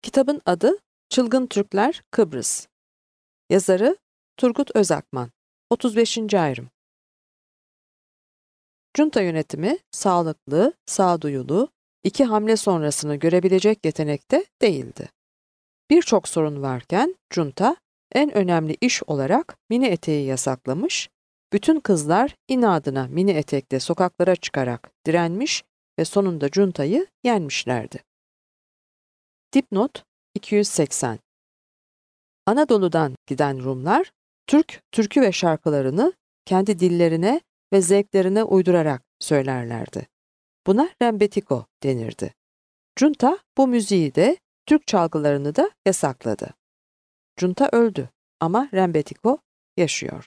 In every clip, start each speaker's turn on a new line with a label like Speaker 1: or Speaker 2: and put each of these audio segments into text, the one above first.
Speaker 1: Kitabın adı Çılgın Türkler Kıbrıs. Yazarı Turgut Özakman. 35. ayrım. Junta yönetimi sağlıklı, sağduyulu, iki hamle sonrasını görebilecek yetenekte değildi. Birçok sorun varken junta en önemli iş olarak mini eteği yasaklamış, bütün kızlar inadına mini etekle sokaklara çıkarak direnmiş ve sonunda juntayı yenmişlerdi. Dipnot 280. Anadolu'dan giden Rumlar, türkü ve şarkılarını kendi dillerine ve zevklerine uydurarak söylerlerdi. Buna rembetiko denirdi. Junta bu müziği de, Türk çalgılarını da yasakladı. Junta öldü ama rembetiko yaşıyor.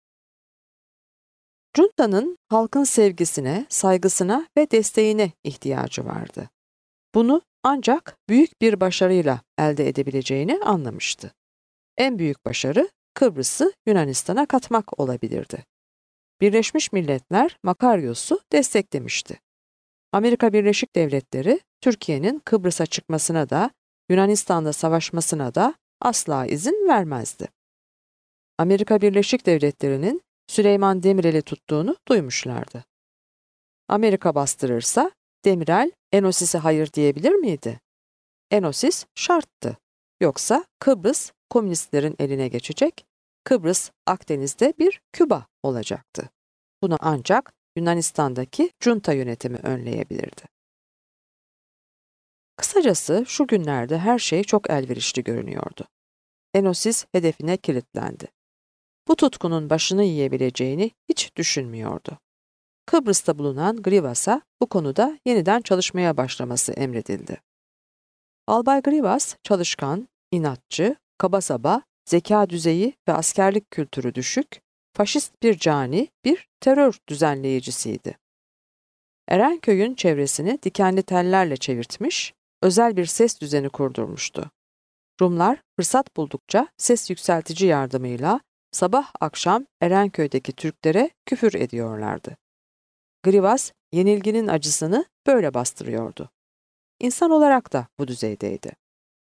Speaker 1: Junta'nın halkın sevgisine, saygısına ve desteğine ihtiyacı vardı. Bunu ancak büyük bir başarıyla elde edebileceğini anlamıştı. En büyük başarı Kıbrıs'ı Yunanistan'a katmak olabilirdi. Birleşmiş Milletler Makaryos'u desteklemişti. Amerika Birleşik Devletleri Türkiye'nin Kıbrıs'a çıkmasına da Yunanistan'da savaşmasına da asla izin vermezdi. Amerika Birleşik Devletleri'nin Süleyman Demirel'i tuttuğunu duymuşlardı. Amerika bastırırsa Demirel Enosis'e hayır diyebilir miydi? Enosis şarttı. Yoksa Kıbrıs komünistlerin eline geçecek, Kıbrıs Akdeniz'de bir Küba olacaktı. Bunu ancak Yunanistan'daki junta yönetimi önleyebilirdi. Kısacası şu günlerde her şey çok elverişli görünüyordu. Enosis hedefine kilitlendi. Bu tutkunun başını yiyebileceğini hiç düşünmüyordu. Kıbrıs'ta bulunan Grivas'a bu konuda yeniden çalışmaya başlaması emredildi. Albay Grivas çalışkan, inatçı, kaba-saba, zeka düzeyi ve askerlik kültürü düşük, faşist bir cani, bir terör düzenleyicisiydi. Erenköy'ün çevresini dikenli tellerle çevirtmiş, özel bir ses düzeni kurdurmuştu. Rumlar fırsat buldukça ses yükseltici yardımıyla sabah akşam Erenköy'deki Türklere küfür ediyorlardı. Grivas, yenilginin acısını böyle bastırıyordu. İnsan olarak da bu düzeydeydi.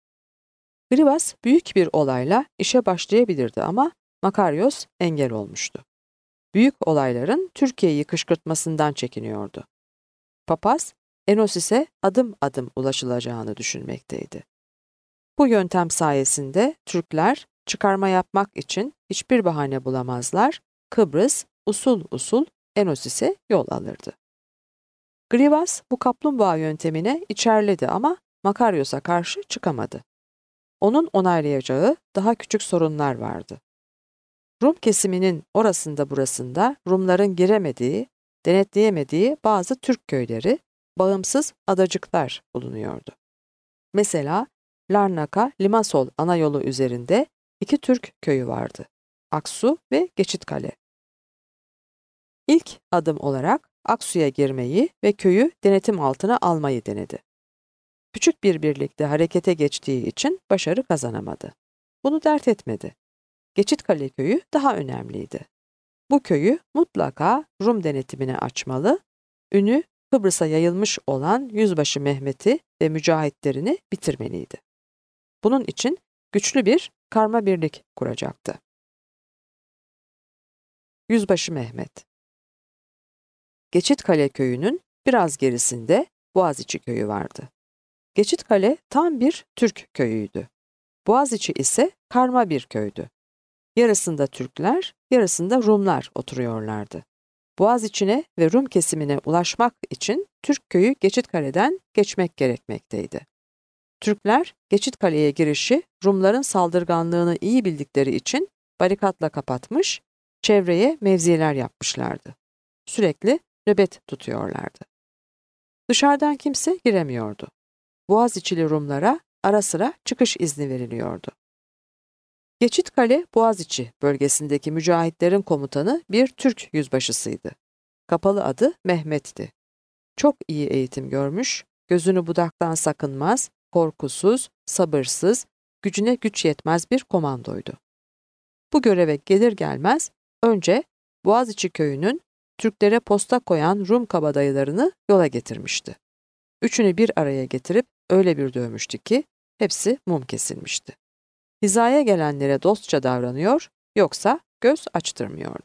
Speaker 1: Grivas büyük bir olayla işe başlayabilirdi ama Makaryos engel olmuştu. Büyük olayların Türkiye'yi kışkırtmasından çekiniyordu. Papaz, Enosis'e adım adım ulaşılacağını düşünmekteydi. Bu yöntem sayesinde Türkler çıkarma yapmak için hiçbir bahane bulamazlar, Kıbrıs usul usul Enosis'e yol alırdı. Grivas bu kaplumbağa yöntemine içerledi ama Makaryos'a karşı çıkamadı. Onun onaylayacağı daha küçük sorunlar vardı. Rum kesiminin orasında burasında Rumların giremediği, denetleyemediği bazı Türk köyleri, bağımsız adacıklar bulunuyordu. Mesela Larnaka-Limasol ana yolu üzerinde iki Türk köyü vardı. Aksu ve Geçitkale. İlk adım olarak Aksu'ya girmeyi ve köyü denetim altına almayı denedi. Küçük bir birlikte harekete geçtiği için başarı kazanamadı. Bunu dert etmedi. Geçitkale köyü daha önemliydi. Bu köyü mutlaka Rum denetimine açmalı, ünü Kıbrıs'a yayılmış olan Yüzbaşı Mehmet'i ve mücahitlerini bitirmeliydi. Bunun için güçlü bir karma birlik kuracaktı. Yüzbaşı Mehmet. Geçitkale köyünün biraz gerisinde Boğaziçi köyü vardı. Geçitkale tam bir Türk köyüydü. Boğaziçi ise karma bir köydü. Yarısında Türkler, yarısında Rumlar oturuyorlardı. Boğaziçi'ne ve Rum kesimine ulaşmak için Türk köyü Geçitkale'den geçmek gerekmekteydi. Türkler Geçitkale'ye girişi Rumların saldırganlığını iyi bildikleri için barikatla kapatmış, çevreye mevziler yapmışlardı. Sürekli nöbet tutuyorlardı. Dışarıdan kimse giremiyordu. Boğaziçi'li Rumlara ara sıra çıkış izni veriliyordu. Geçitkale, Boğaziçi bölgesindeki mücahitlerin komutanı bir Türk yüzbaşısıydı. Kapalı adı Mehmet'ti. Çok iyi eğitim görmüş, gözünü budaktan sakınmaz, korkusuz, sabırsız, gücüne güç yetmez bir komandoydu. Bu göreve gelir gelmez önce Boğaziçi köyünün Türklere posta koyan Rum kabadayılarını yola getirmişti. Üçünü bir araya getirip öyle bir dövmüştü ki hepsi mum kesilmişti. Hizaya gelenlere dostça davranıyor, yoksa göz açtırmıyordu.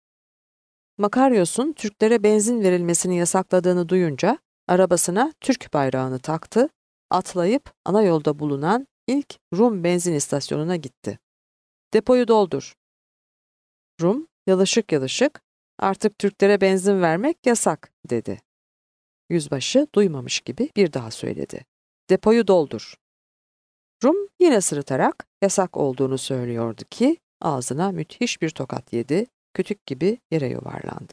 Speaker 1: Makaryos'un Türklere benzin verilmesini yasakladığını duyunca arabasına Türk bayrağını taktı, atlayıp ana yolda bulunan ilk Rum benzin istasyonuna gitti. "Depoyu doldur." Rum yalışık yalışık, "Artık Türklere benzin vermek yasak," dedi. Yüzbaşı duymamış gibi bir daha söyledi. "Depoyu doldur." Rum yine sırıtarak yasak olduğunu söylüyordu ki ağzına müthiş bir tokat yedi, kütük gibi yere yuvarlandı.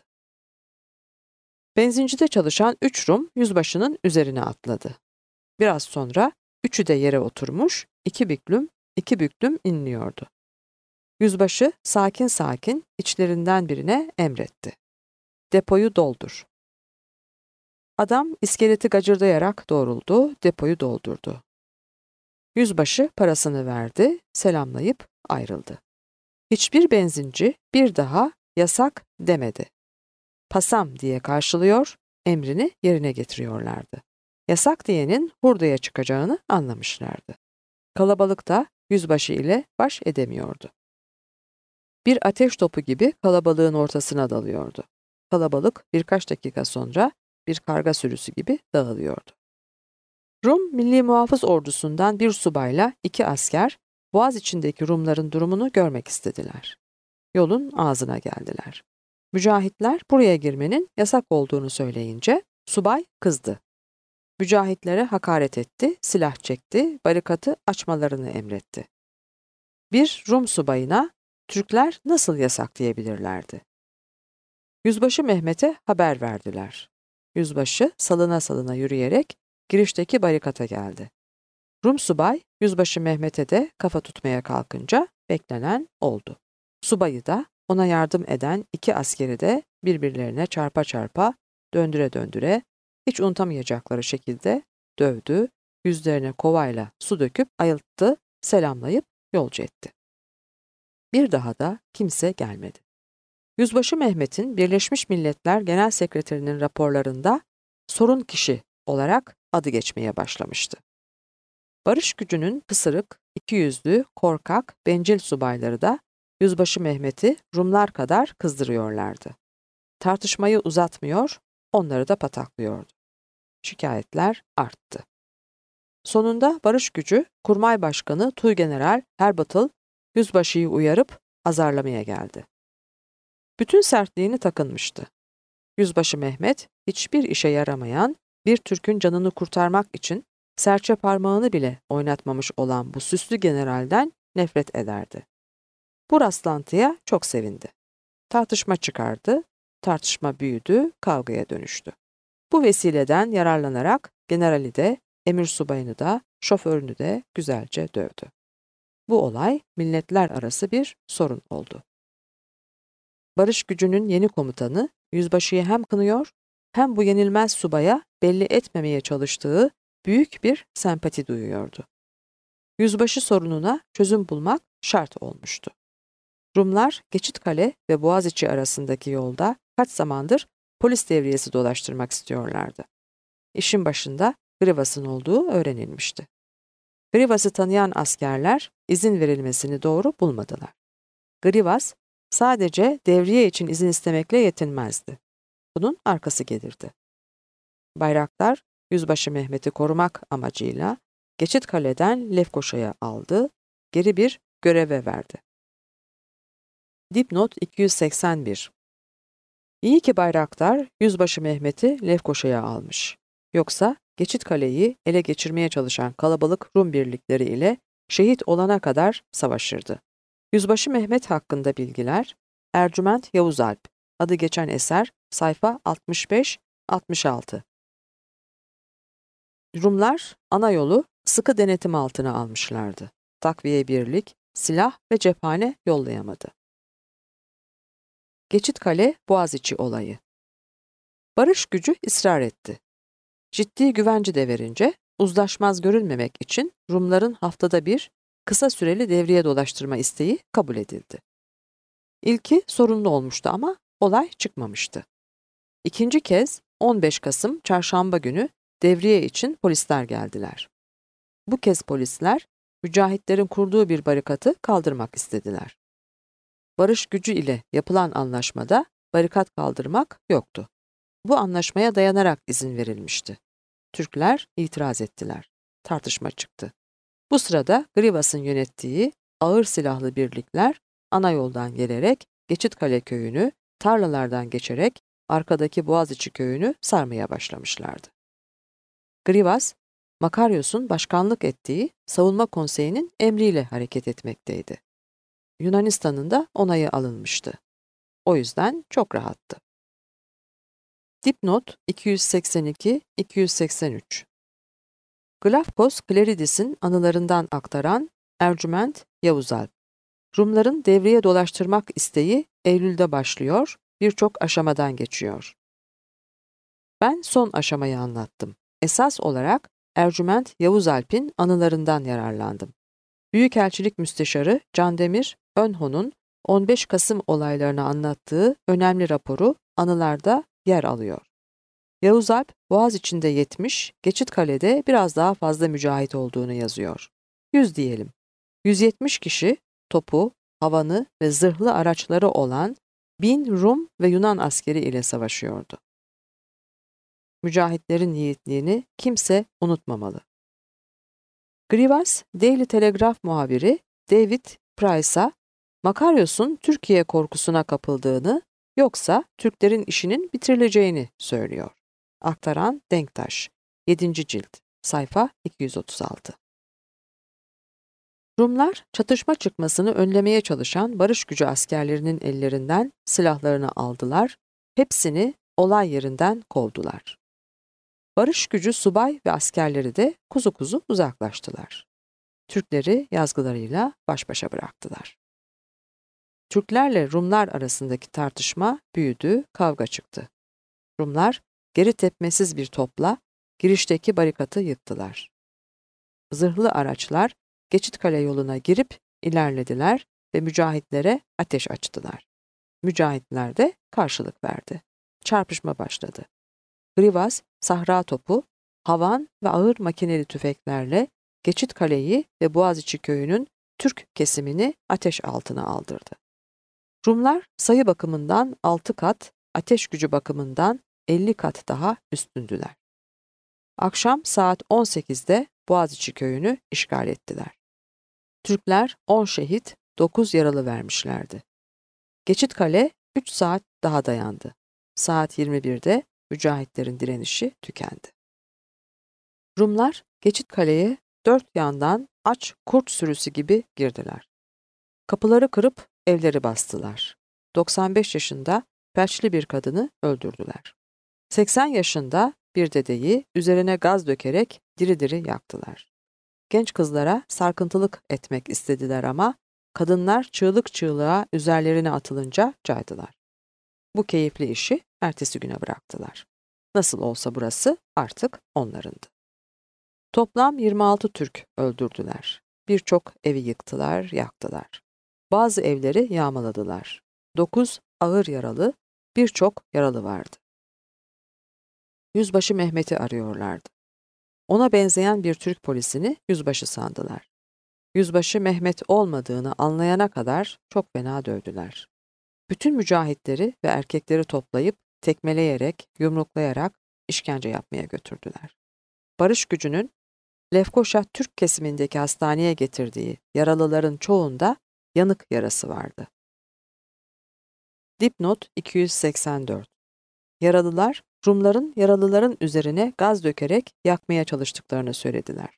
Speaker 1: Benzincide çalışan 3 Rum yüzbaşının üzerine atladı. Biraz sonra üçü de yere oturmuş, iki büklüm inliyordu. Yüzbaşı sakin sakin içlerinden birine emretti. "Depoyu doldur." Adam iskeleti gacırdayarak doğruldu, depoyu doldurdu. Yüzbaşı parasını verdi, selamlayıp ayrıldı. Hiçbir benzinci bir daha yasak demedi. "Pasam" diye karşılıyor, emrini yerine getiriyorlardı. Yasak diyenin hurdaya çıkacağını anlamışlardı. Kalabalık da yüzbaşı ile baş edemiyordu. Bir ateş topu gibi kalabalığın ortasına dalıyordu. Kalabalık birkaç dakika sonra bir karga sürüsü gibi dağılıyordu. Rum Milli Muhafız Ordusu'ndan bir subayla 2 asker, Boğaz içindeki Rumların durumunu görmek istediler. Yolun ağzına geldiler. Mücahitler buraya girmenin yasak olduğunu söyleyince subay kızdı. Mücahitlere hakaret etti, silah çekti, barikatı açmalarını emretti. Bir Rum subayına Türkler nasıl yasaklayabilirlerdi? Yüzbaşı Mehmet'e haber verdiler. Yüzbaşı salına salına yürüyerek girişteki barikata geldi. Rum subay Yüzbaşı Mehmet'e de kafa tutmaya kalkınca beklenen oldu. Subayı da ona yardım eden 2 askeri de birbirlerine çarpa çarpa, döndüre döndüre, hiç unutamayacakları şekilde dövdü, yüzlerine kovayla su döküp ayılttı, selamlayıp yolcu etti. Bir daha da kimse gelmedi. Yüzbaşı Mehmet'in Birleşmiş Milletler Genel Sekreterinin raporlarında sorun kişi olarak adı geçmeye başlamıştı. Barış gücünün pısırık, ikiyüzlü, korkak, bencil subayları da Yüzbaşı Mehmet'i Rumlar kadar kızdırıyorlardı. Tartışmayı uzatmıyor, onları da pataklıyordu. Şikayetler arttı. Sonunda barış gücü Kurmay Başkanı Tuğgeneral Herbatıl yüzbaşıyı uyarıp azarlamaya geldi. Bütün sertliğini takınmıştı. Yüzbaşı Mehmet hiçbir işe yaramayan bir Türk'ün canını kurtarmak için serçe parmağını bile oynatmamış olan bu süslü generalden nefret ederdi. Bu rastlantıya çok sevindi. Tartışma çıkardı, tartışma büyüdü, kavgaya dönüştü. Bu vesileden yararlanarak generali de, emir subayını da, şoförünü de güzelce dövdü. Bu olay milletler arası bir sorun oldu. Barış gücünün yeni komutanı yüzbaşıyı hem kınıyor hem bu yenilmez subaya belli etmemeye çalıştığı büyük bir sempati duyuyordu. Yüzbaşı sorununa çözüm bulmak şart olmuştu. Rumlar Geçitkale ve Boğaziçi arasındaki yolda kaç zamandır polis devriyesi dolaştırmak istiyorlardı. İşin başında Grivas'ın olduğu öğrenilmişti. Grivas'ı tanıyan askerler izin verilmesini doğru bulmadılar. Grivas sadece devriye için izin istemekle yetinmezdi. Bunun arkası gelirdi. Bayraktar Yüzbaşı Mehmet'i korumak amacıyla Geçitkale'den Lefkoşa'ya aldı, geri bir göreve verdi. Dipnot 281. İyi ki Bayraktar Yüzbaşı Mehmet'i Lefkoşa'ya almış. Yoksa Geçitkale'yi ele geçirmeye çalışan kalabalık Rum birlikleri ile şehit olana kadar savaşırdı. Yüzbaşı Mehmet hakkında bilgiler Ercüment Yavuzalp, adı geçen eser, sayfa 65-66. Rumlar ana yolu sıkı denetim altına almışlardı. Takviye birlik, silah ve cephane yollayamadı. Geçitkale Boğaziçi olayı. Barış gücü ısrar etti. Ciddi güvence de verince uzlaşmaz görülmemek için Rumların haftada bir kısa süreli devriye dolaştırma isteği kabul edildi. İlki sorunlu olmuştu ama olay çıkmamıştı. İkinci kez 15 Kasım Çarşamba günü devriye için polisler geldiler. Bu kez polisler, mücahitlerin kurduğu bir barikatı kaldırmak istediler. Barış gücü ile yapılan anlaşmada barikat kaldırmak yoktu. Bu anlaşmaya dayanarak izin verilmişti. Türkler itiraz ettiler. Tartışma çıktı. Bu sırada Grivas'ın yönettiği ağır silahlı birlikler ana yoldan gelerek Geçitkale köyünü, tarlalardan geçerek arkadaki Boğaziçi köyünü sarmaya başlamışlardı. Grivas, Makaryos'un başkanlık ettiği Savunma Konseyi'nin emriyle hareket etmekteydi. Yunanistan'ın da onayı alınmıştı. O yüzden çok rahattı. Dipnot 282-283 Glafkos Kleridis'in anılarından aktaran Ercüment Yavuzalp. Rumların devreye dolaştırmak isteği Eylül'de başlıyor, birçok aşamadan geçiyor. Ben son aşamayı anlattım. Esas olarak Ercüment Yavuzalp'in anılarından yararlandım. Büyükelçilik Müsteşarı Candemir Önho'nun 15 Kasım olaylarını anlattığı önemli raporu anılarda yer alıyor. Yavuzalp, Boğaziçi'nde 70, Geçitkale'de biraz daha fazla mücahit olduğunu yazıyor. 100 diyelim. 170 kişi topu, havanı ve zırhlı araçları olan 1000 Rum ve Yunan askeri ile savaşıyordu. Mücahitlerin yiğitliğini kimse unutmamalı. Grivas, Daily Telegraph muhabiri David Price'a Makaryos'un Türkiye korkusuna kapıldığını yoksa Türklerin işinin bitirileceğini söylüyor. Aktaran Denktaş, 7. cilt, sayfa 236. Rumlar, çatışma çıkmasını önlemeye çalışan barış gücü askerlerinin ellerinden silahlarını aldılar, hepsini olay yerinden kovdular. Barış gücü subay ve askerleri de kuzu kuzu uzaklaştılar. Türkleri yazgılarıyla baş başa bıraktılar. Türklerle Rumlar arasındaki tartışma büyüdü, kavga çıktı. Rumlar, geri tepmesiz bir topla girişteki barikatı yıktılar. Zırhlı araçlar Geçitkale yoluna girip ilerlediler ve mücahitlere ateş açtılar. Mücahitler de karşılık verdi. Çarpışma başladı. Grivas, sahra topu, havan ve ağır makineli tüfeklerle Geçitkale'yi ve Boğaziçi köyünün Türk kesimini ateş altına aldırdı. Rumlar sayı bakımından 6 kat, ateş gücü bakımından 50 kat daha üstündüler. Akşam saat 18'de Boğaziçi köyünü işgal ettiler. Türkler 10 şehit, 9 yaralı vermişlerdi. Geçitkale 3 saat daha dayandı. Saat 21'de mücahitlerin direnişi tükendi. Rumlar Geçitkale'ye 4 yandan aç kurt sürüsü gibi girdiler. Kapıları kırıp evleri bastılar. 95 yaşında felçli bir kadını öldürdüler. 80 yaşında bir dedeyi üzerine gaz dökerek diri diri yaktılar. Genç kızlara sarkıntılık etmek istediler ama kadınlar çığlık çığlığa üzerlerine atılınca caydılar. Bu keyifli işi ertesi güne bıraktılar. Nasıl olsa burası artık onlarındı. Toplam 26 Türk öldürdüler. Birçok evi yıktılar, yaktılar. Bazı evleri yağmaladılar. 9 ağır yaralı, birçok yaralı vardı. Yüzbaşı Mehmet'i arıyorlardı. Ona benzeyen bir Türk polisini yüzbaşı sandılar. Yüzbaşı Mehmet olmadığını anlayana kadar çok fena dövdüler. Bütün mücahitleri ve erkekleri toplayıp tekmeleyerek, yumruklayarak işkence yapmaya götürdüler. Barış gücünün Lefkoşa Türk kesimindeki hastaneye getirdiği yaralıların çoğunda yanık yarası vardı. Dipnot 284 Yaralılar, Rumların yaralıların üzerine gaz dökerek yakmaya çalıştıklarını söylediler.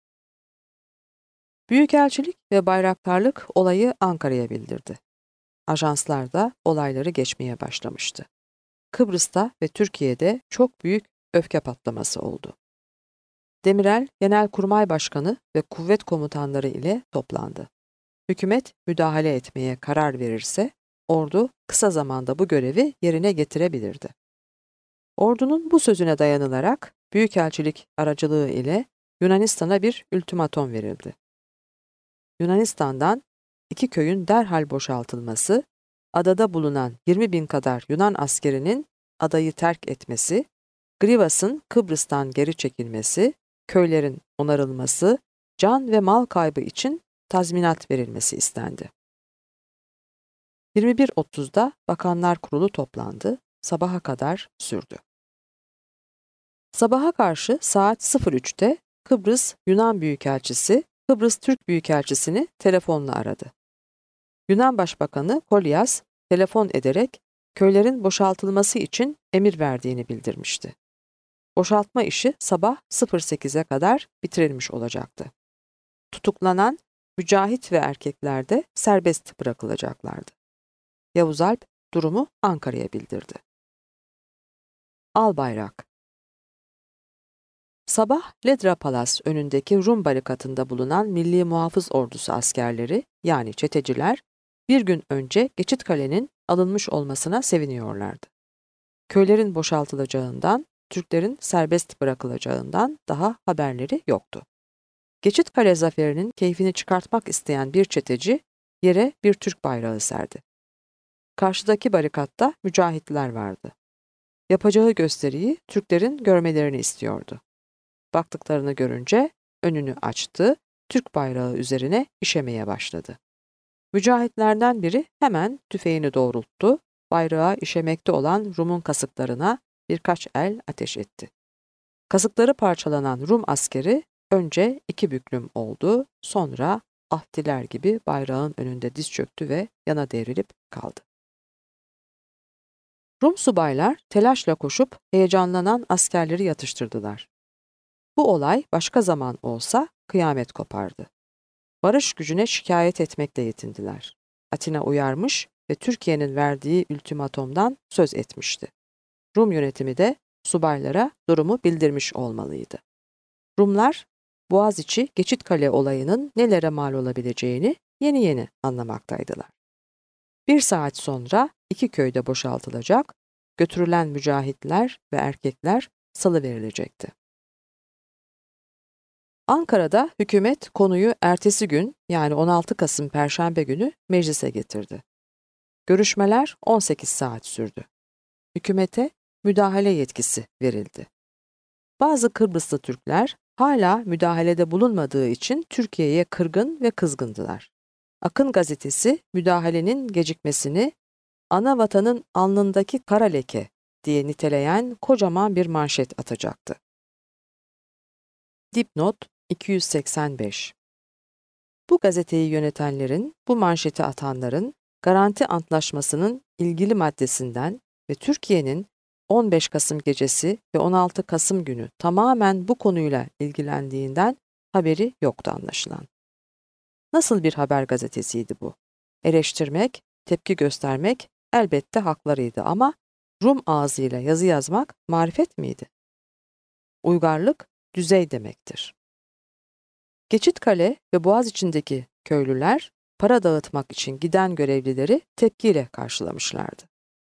Speaker 1: Büyükelçilik ve bayraktarlık olayı Ankara'ya bildirdi. Ajanslar da olayları geçmeye başlamıştı. Kıbrıs'ta ve Türkiye'de çok büyük öfke patlaması oldu. Demirel, Genelkurmay Başkanı ve kuvvet komutanları ile toplandı. Hükümet müdahale etmeye karar verirse, ordu kısa zamanda bu görevi yerine getirebilirdi. Ordunun bu sözüne dayanılarak Büyükelçilik aracılığı ile Yunanistan'a bir ultimatom verildi. Yunanistan'dan 2 köyün derhal boşaltılması, adada bulunan 20.000 kadar Yunan askerinin adayı terk etmesi, Grivas'ın Kıbrıs'tan geri çekilmesi, köylerin onarılması can ve mal kaybı için tazminat verilmesi istendi. 21.30'da Bakanlar Kurulu toplandı, sabaha kadar sürdü. Sabaha karşı saat 03'te Kıbrıs Yunan Büyükelçisi, Kıbrıs Türk Büyükelçisini telefonla aradı. Yunan Başbakanı Kolyas telefon ederek köylerin boşaltılması için emir verdiğini bildirmişti. Boşaltma işi sabah 08'e kadar bitirilmiş olacaktı. Tutuklanan mücahit ve erkekler de serbest bırakılacaklardı. Yavuz Alp durumu Ankara'ya bildirdi. Albayrak. Sabah Ledra Palas önündeki Rum barikatında bulunan Milli Muhafız Ordusu askerleri, yani çeteciler, bir gün önce Geçitkale'nin alınmış olmasına seviniyorlardı. Köylerin boşaltılacağından, Türklerin serbest bırakılacağından daha haberleri yoktu. Geçitkale zaferinin keyfini çıkartmak isteyen bir çeteci yere bir Türk bayrağı serdi. Karşıdaki barikatta mücahitler vardı. Yapacağı gösteriyi Türklerin görmelerini istiyordu. Baktıklarını görünce önünü açtı, Türk bayrağı üzerine işemeye başladı. Mücahitlerden biri hemen tüfeğini doğrulttu, bayrağa işemekte olan Rum'un kasıklarına birkaç el ateş etti. Kasıkları parçalanan Rum askeri önce 2 büklüm oldu, sonra ahtiler gibi bayrağın önünde diz çöktü ve yana devrilip kaldı. Rum subaylar telaşla koşup heyecanlanan askerleri yatıştırdılar. Bu olay başka zaman olsa kıyamet kopardı. Barış gücüne şikayet etmekle yetindiler. Atina uyarmış ve Türkiye'nin verdiği ultimatomdan söz etmişti. Rum yönetimi de subaylara durumu bildirmiş olmalıydı. Rumlar, Boğaziçi Geçitkale olayının nelere mal olabileceğini yeni yeni anlamaktaydılar. 1 saat sonra 2 köyde boşaltılacak, götürülen mücahitler ve erkekler salıverilecekti. Ankara'da hükümet konuyu ertesi gün, yani 16 Kasım Perşembe günü meclise getirdi. Görüşmeler 18 saat sürdü. Hükümete müdahale yetkisi verildi. Bazı Kıbrıslı Türkler hala müdahalede bulunmadığı için Türkiye'ye kırgın ve kızgındılar. Akın gazetesi müdahalenin gecikmesini ana vatanın alnındaki kara leke diye niteleyen kocaman bir manşet atacaktı. Dipnot 285. Bu gazeteyi yönetenlerin, bu manşeti atanların Garanti Antlaşması'nın ilgili maddesinden ve Türkiye'nin 15 Kasım gecesi ve 16 Kasım günü tamamen bu konuyla ilgilendiğinden haberi yoktu anlaşılan. Nasıl bir haber gazetesiydi bu? Eleştirmek, tepki göstermek elbette haklarıydı ama Rum ağzıyla yazı yazmak marifet miydi? Uygarlık düzey demektir. Geçitkale ve Boğaziçi'ndeki köylüler para dağıtmak için giden görevlileri tepkiyle karşılamışlardı.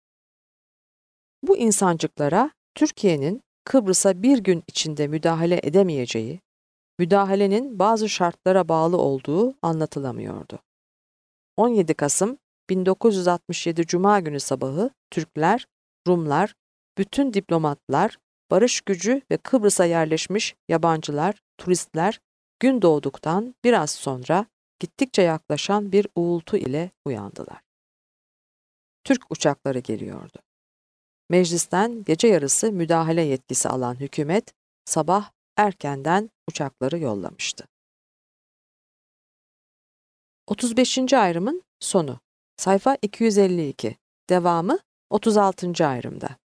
Speaker 1: Bu insancıklara Türkiye'nin Kıbrıs'a bir gün içinde müdahale edemeyeceği, müdahalenin bazı şartlara bağlı olduğu anlatılamıyordu. 17 Kasım 1967 Cuma günü sabahı Türkler, Rumlar, bütün diplomatlar, barış gücü ve Kıbrıs'a yerleşmiş yabancılar, turistler gün doğduktan biraz sonra gittikçe yaklaşan bir uğultu ile uyandılar. Türk uçakları geliyordu. Meclisten gece yarısı müdahale yetkisi alan hükümet sabah erkenden uçakları yollamıştı. 35. ayrımın sonu. Sayfa 252. Devamı 36. ayrımda.